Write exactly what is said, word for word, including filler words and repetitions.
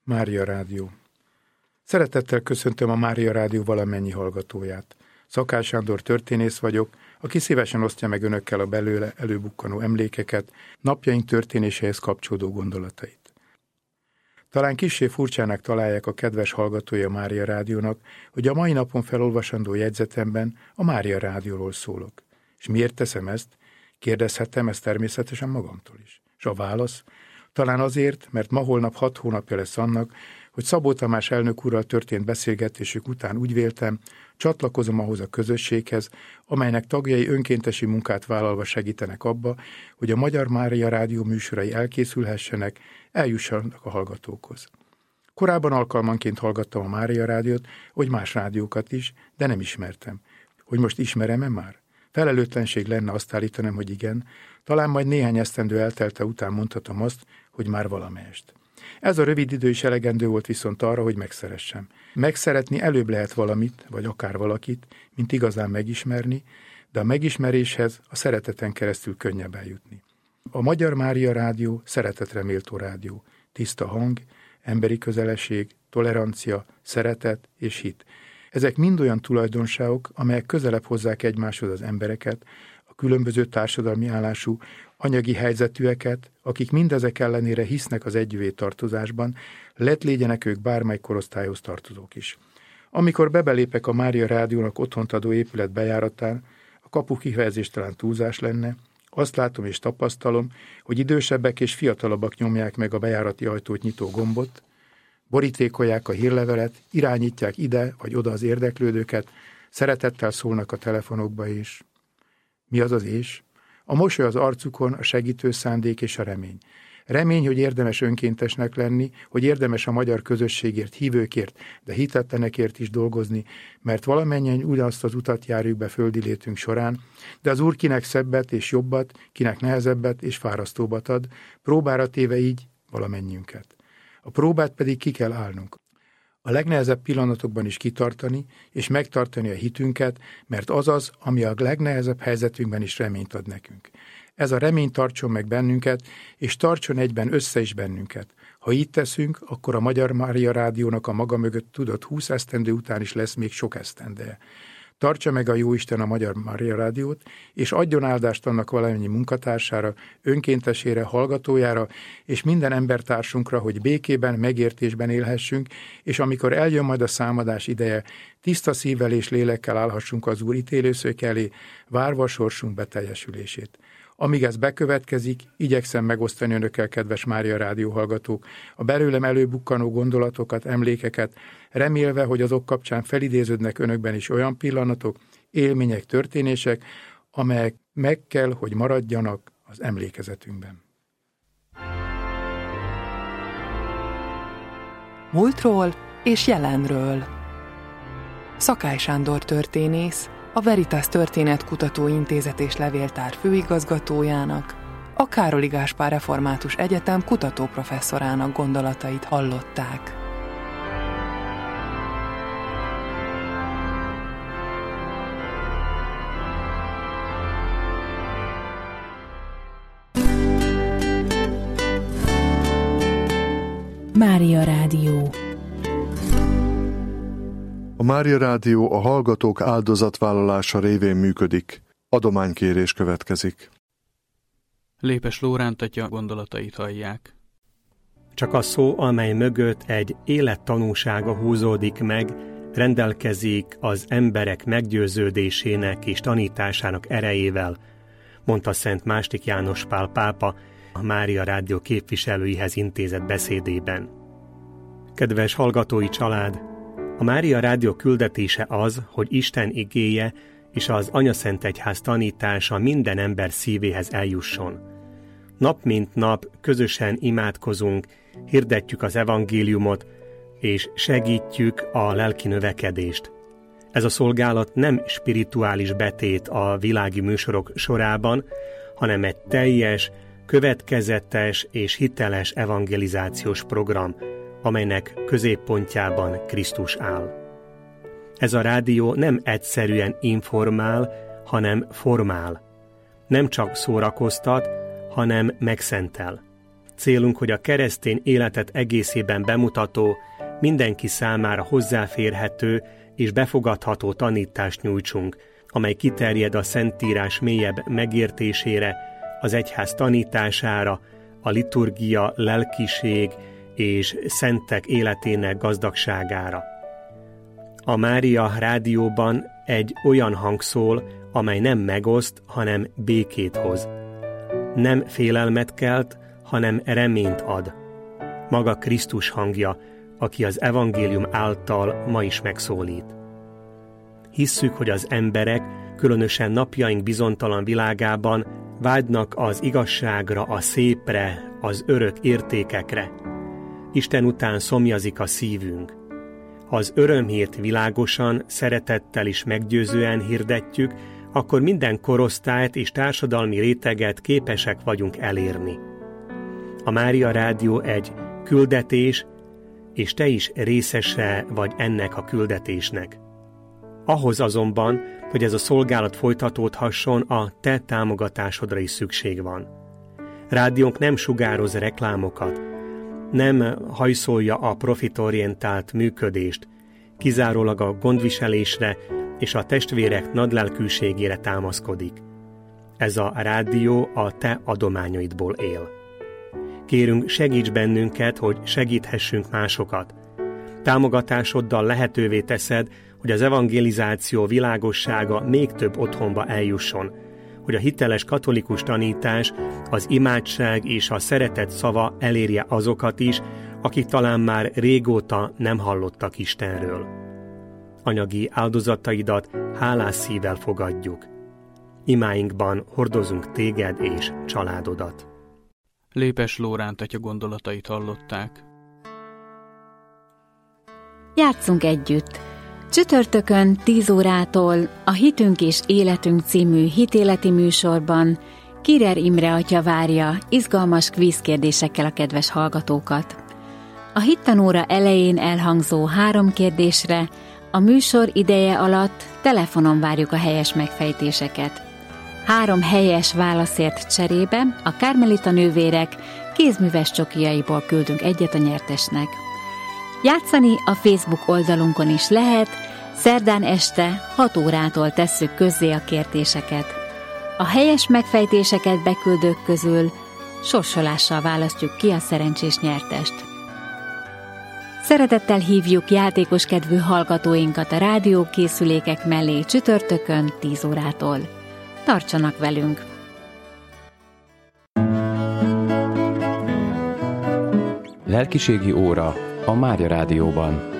Mária Rádió. Szeretettel köszöntöm a Mária Rádió valamennyi hallgatóját. Szakály Sándor történész vagyok, aki szívesen osztja meg önökkel a belőle előbukkanó emlékeket, napjaink történéséhez kapcsolódó gondolatait. Talán kissé furcsának találják a kedves hallgatója a Mária Rádiónak, hogy a mai napon felolvasandó jegyzetemben a Mária Rádióról szólok. És miért teszem ezt? Kérdezhettem ezt természetesen magamtól is. És a válasz? Talán azért, mert ma-holnap hat hónapja lesz annak, hogy Szabó Tamás elnök úrral történt beszélgetésük után úgy véltem, csatlakozom ahhoz a közösséghez, amelynek tagjai önkéntesi munkát vállalva segítenek abba, hogy a Magyar Mária Rádió műsorai elkészülhessenek, eljussanak a hallgatókhoz. Korábban alkalmanként hallgattam a Mária Rádiót, vagy más rádiókat is, de nem ismertem. Hogy most ismerem-e már? Felelőtlenség lenne azt állítanom, hogy igen, talán majd néhány esztendő eltelte után mondhatom azt, hogy már valamelyest. Ez a rövid idő is elegendő volt viszont arra, hogy megszeressem. Megszeretni előbb lehet valamit, vagy akár valakit, mint igazán megismerni, de a megismeréshez a szereteten keresztül könnyebb eljutni. A Magyar Mária Rádió szeretetre méltó rádió. Tiszta hang, emberi közelesség, tolerancia, szeretet és hit. Ezek mind olyan tulajdonságok, amelyek közelebb hozzák egymáshoz az embereket, a különböző társadalmi állású, anyagi helyzetűeket, akik mindezek ellenére hisznek az együvé tartozásban, lett légyenek ők bármely korosztályhoz tartozók is. Amikor bebelépek a Mária Rádiónak otthont adó épület bejáratán, a kapu kifejezés talán túlzás lenne, azt látom és tapasztalom, hogy idősebbek és fiatalabbak nyomják meg a bejárati ajtót nyitó gombot, borítékolják a hírlevelet, irányítják ide vagy oda az érdeklődőket, szeretettel szólnak a telefonokba is. Mi az az és? A mosoly az arcukon, a segítő szándék és a remény. Remény, hogy érdemes önkéntesnek lenni, hogy érdemes a magyar közösségért, hívőkért, de hitetlenekért is dolgozni, mert valamennyien ugyanazt az utat járjuk be földi létünk során, de az Úr kinek szebbet és jobbat, kinek nehezebbet és fárasztóbbat ad, próbára téve így valamennyiünket. A próbát pedig ki kell állnunk. A legnehezebb pillanatokban is kitartani, és megtartani a hitünket, mert az az, ami a legnehezebb helyzetünkben is reményt ad nekünk. Ez a remény tartson meg bennünket, és tartson egyben össze is bennünket. Ha így teszünk, akkor a Magyar Mária Rádiónak a maga mögött tudott húsz esztendő után is lesz még sok esztendeje. Tartsa meg a Jóisten a Magyar Mária Rádiót, és adjon áldást annak valamennyi munkatársára, önkéntesére, hallgatójára, és minden embertársunkra, hogy békében, megértésben élhessünk, és amikor eljön majd a számadás ideje, tiszta szívvel és lélekkel állhassunk az Úr ítélőszék elé, várva a sorsunk beteljesülését. Amíg ez bekövetkezik, igyekszem megosztani önökkel, kedves Mária Rádió hallgatók, a belőlem előbukkanó gondolatokat, emlékeket, remélve, hogy azok kapcsán felidéződnek önökben is olyan pillanatok, élmények, történések, amelyek meg kell, hogy maradjanak az emlékezetünkben. Múltról és jelenről. Szakály Sándor történész, a Veritas Történetkutató Intézet és Levéltár főigazgatójának, a Károli Gáspár Református Egyetem kutatóprofesszorának gondolatait hallották. Mária Rádió. A Mária Rádió a hallgatók áldozatvállalása révén működik. Adománykérés következik. Lépes Lóránt atya gondolatait hallják. Csak a szó, amely mögött egy élettanúsága húzódik meg, rendelkezik az emberek meggyőződésének és tanításának erejével, mondta Szent Mástik János Pál pápa a Mária Rádió képviselőihez intézett beszédében. Kedves hallgatói család! A Mária Rádió küldetése az, hogy Isten igéje és az Anyaszentegyház tanítása minden ember szívéhez eljusson. Nap mint nap közösen imádkozunk, hirdetjük az evangéliumot, és segítjük a lelki növekedést. Ez a szolgálat nem spirituális betét a világi műsorok sorában, hanem egy teljes, következetes és hiteles evangelizációs program, amelynek középpontjában Krisztus áll. Ez a rádió nem egyszerűen informál, hanem formál. Nem csak szórakoztat, hanem megszentel. Célunk, hogy a keresztény életet egészében bemutató, mindenki számára hozzáférhető és befogadható tanítást nyújtsunk, amely kiterjed a Szentírás mélyebb megértésére, az egyház tanítására, a liturgia, lelkiség és szentek életének gazdagságára. A Mária rádióban egy olyan hang szól, amely nem megoszt, hanem békét hoz. Nem félelmet kelt, hanem reményt ad. Maga Krisztus hangja, aki az evangélium által ma is megszólít. Hisszük, hogy az emberek, különösen napjaink bizonytalan világában vágynak az igazságra, a szépre, az örök értékekre. Isten után szomjazik a szívünk. Ha az örömhírt világosan, szeretettel és meggyőzően hirdetjük, akkor minden korosztályt és társadalmi réteget képesek vagyunk elérni. A Mária Rádió egy küldetés, és te is részese vagy ennek a küldetésnek. Ahhoz azonban, hogy ez a szolgálat folytatódhasson, a te támogatásodra is szükség van. Rádiónk nem sugároz reklámokat, nem hajszolja a profitorientált működést, kizárólag a gondviselésre és a testvérek nagylelkűségére támaszkodik. Ez a rádió a te adományaidból él. Kérünk, segíts bennünket, hogy segíthessünk másokat. Támogatásoddal lehetővé teszed, hogy az evangelizáció világossága még több otthonba eljusson, hogy a hiteles katolikus tanítás, az imádság és a szeretet szava elérje azokat is, akik talán már régóta nem hallottak Istenről. Anyagi áldozataidat hálás szívvel fogadjuk. Imáinkban hordozunk téged és családodat. Lépes Lóránt atya gondolatait hallották. Játsszunk együtt! Csütörtökön tíz órától a Hitünk és Életünk című hitéleti műsorban Kirer Imre atya várja izgalmas kvízkérdésekkel a kedves hallgatókat. A hittanóra elején elhangzó három kérdésre a műsor ideje alatt telefonon várjuk a helyes megfejtéseket. Három helyes válaszért cserébe a Kármelita nővérek kézműves csokijaiból küldünk egyet a nyertesnek. Játszani a Facebook oldalunkon is lehet, szerdán este hat órától tesszük közzé a kérdéseket. A helyes megfejtéseket beküldők közül sorsolással választjuk ki a szerencsés nyertest. Szeretettel hívjuk játékoskedvű hallgatóinkat a rádiókészülékek mellé csütörtökön tíz órától. Tartsanak velünk! Lelkiségi óra a Mária Rádióban.